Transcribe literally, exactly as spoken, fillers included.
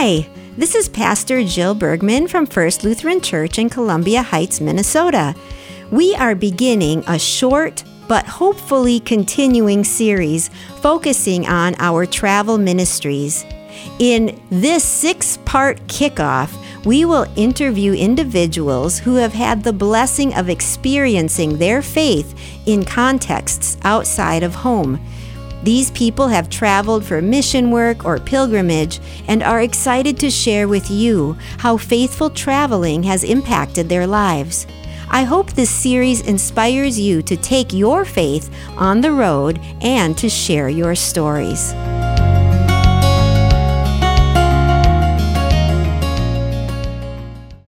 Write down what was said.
Hi, this is Pastor Jill Bergman from First Lutheran Church in Columbia Heights, Minnesota. We are beginning a short but hopefully continuing series focusing on our travel ministries. In this six-part kickoff, we will interview individuals who have had the blessing of experiencing their faith in contexts outside of home. These people have traveled for mission work or pilgrimage and are excited to share with you how faithful traveling has impacted their lives. I hope this series inspires you to take your faith on the road and to share your stories.